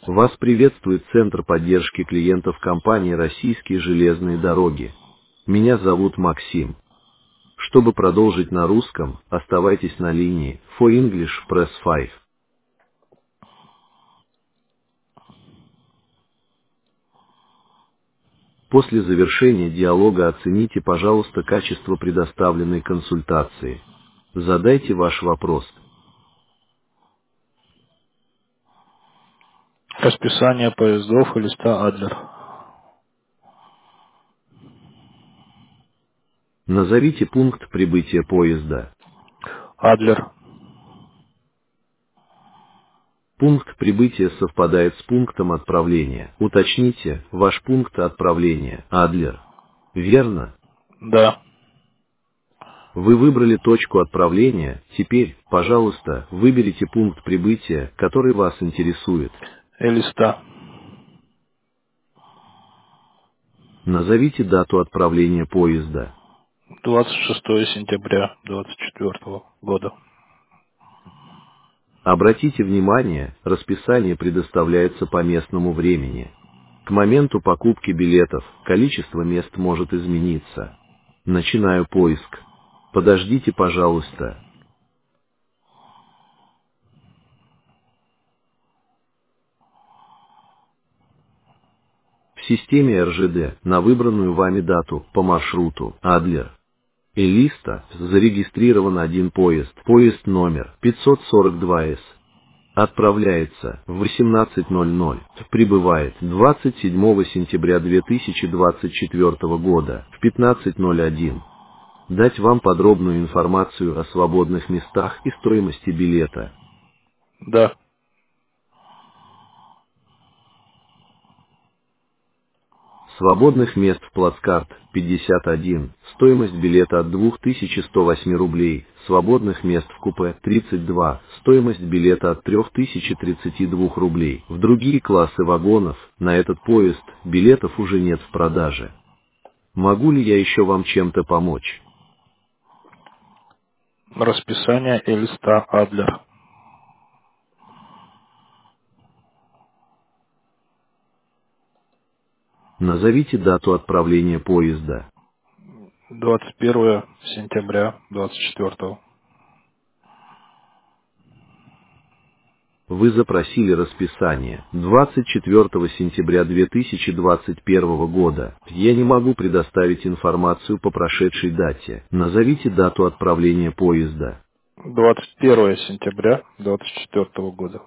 Вас приветствует Центр поддержки клиентов компании «Российские железные дороги». Меня зовут Максим. Чтобы продолжить на русском, оставайтесь на линии. For English, press 5. После завершения диалога оцените, пожалуйста, качество предоставленной консультации. Задайте ваш вопрос. Расписание поездов и листа Адлер. Назовите пункт прибытия поезда. Адлер. Пункт прибытия совпадает с пунктом отправления. Уточните, ваш пункт отправления – Адлер. Верно? Да. Вы выбрали точку отправления, теперь, пожалуйста, выберите пункт прибытия, который вас интересует. И листа. Назовите дату отправления поезда. 26 сентября 2024 года. Обратите внимание, расписание предоставляется по местному времени. К моменту покупки билетов количество мест может измениться. Начинаю поиск. Подождите, пожалуйста. В системе РЖД на выбранную вами дату по маршруту Адлер Элиста зарегистрирован один поезд. Поезд номер 542С. Отправляется в 18:00. Прибывает 27 сентября 2024 года в 15:01. Дать вам подробную информацию о свободных местах и стоимости билета. Да. Свободных мест в плацкарт 51. Стоимость билета от 2108 рублей. Свободных мест в купе 32. Стоимость билета от 3032 рублей. В другие классы вагонов на этот поезд билетов уже нет в продаже. Могу ли я еще вам чем-то помочь? Расписание и листа Адлер. Назовите дату отправления поезда. 21 сентября 2024. Вы запросили расписание 24 сентября 2021 года. Я не могу предоставить информацию по прошедшей дате. Назовите дату отправления поезда. 21 сентября 2024 года.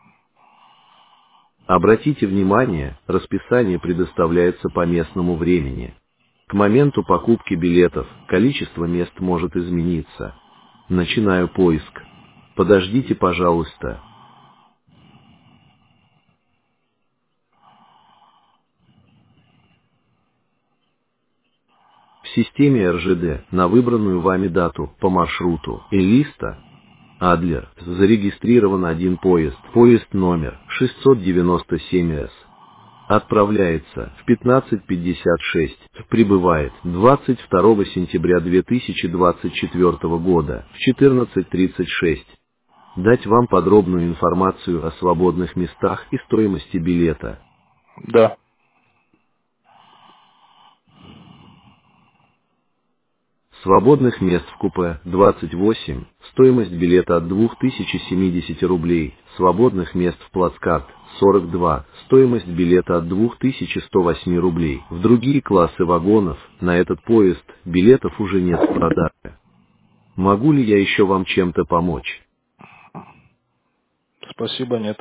Обратите внимание, расписание предоставляется по местному времени. К моменту покупки билетов количество мест может измениться. Начинаю поиск. Подождите, пожалуйста. В системе РЖД на выбранную вами дату по маршруту Элиста Адлер зарегистрирован один поезд. Поезд номер 697С. Отправляется в 15:56. Прибывает 22 сентября 2024 года в 14:36. Дать вам подробную информацию о свободных местах и стоимости билета. Да. Свободных мест в купе 28, стоимость билета от 2070 рублей, свободных мест в плацкарт 42, стоимость билета от 2108 рублей. В другие классы вагонов на этот поезд билетов уже нет в продаже. Могу ли я еще вам чем-то помочь? Спасибо, нет.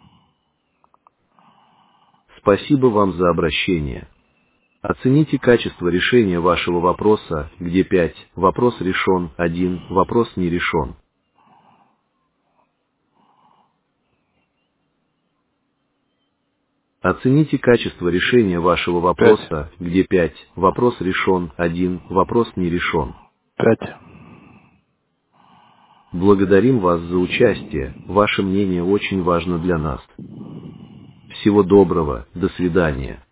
Спасибо вам за обращение. Оцените качество решения вашего вопроса, где 5, вопрос решен, 1, вопрос не решен. Оцените качество решения вашего 5. вопроса, где 5, вопрос решен, 1, вопрос не решен. 5. Благодарим вас за участие, ваше мнение очень важно для нас. Всего доброго, до свидания.